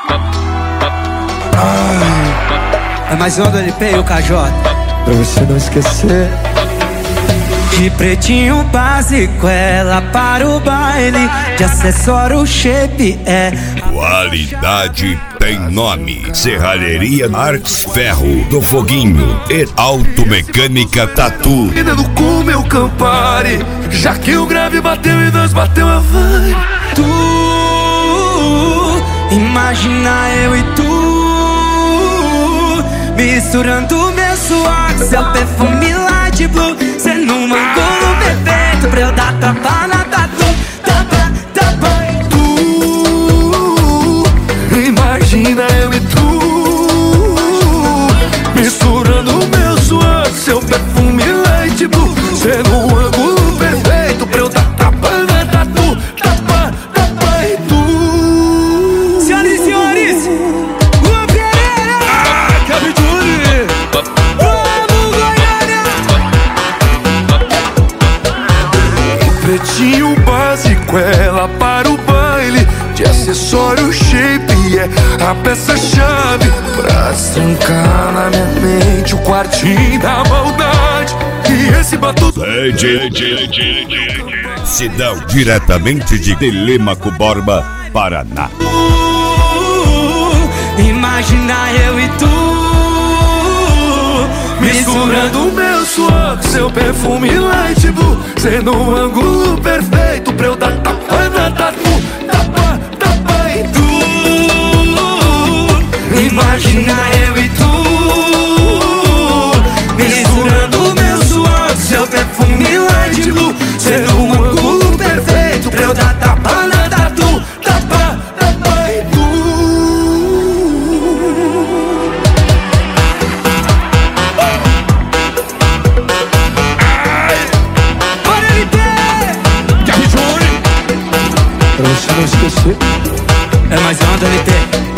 É mais um do LP e o KJ. Pra você não esquecer. De pretinho básico, ela para o baile. De acessório shape é qualidade tem nome. Serralheria Artes Ferro do Foguinho e Automecânica Tatu. Menino com meu Campari, já que o grave bateu e nós bateu a vai. Tu, imagina eu e tu misturando meu suor, seu perfume light blue, cê num ângulo perfeito pra eu dar tapa na tatu. Tapa, tapa. Tu, imagina eu e tu misturando meu suor, seu perfume light blue, cê num ângulo perfeito pra eu dar tapa na tatu. Tapa, tapa e tu. Senhoras e senhores, Luan Pereira, Kevin Júnior, vamos Goiânia. pretinho básico, ela para o baile. De acessório shape é a peça-chave pra trancar na minha mente o quartinho da maldade. E esse batuto Cidão diretamente de Telêmaco Borba, Paraná. Imagina eu e tu misturando meu suor, seu perfume light blue, sendo um ângulo perfeito pra eu dar tapa na tatu. Tapa, tapa e tu. Imagina eu e tu misturando meu suor, seu perfume light blue, sendo um ângulo perfeito pra eu dar tapa na tatu. Tapa, tapa e tu. Bora LP! Pra você não esquecer. É mais um do LP.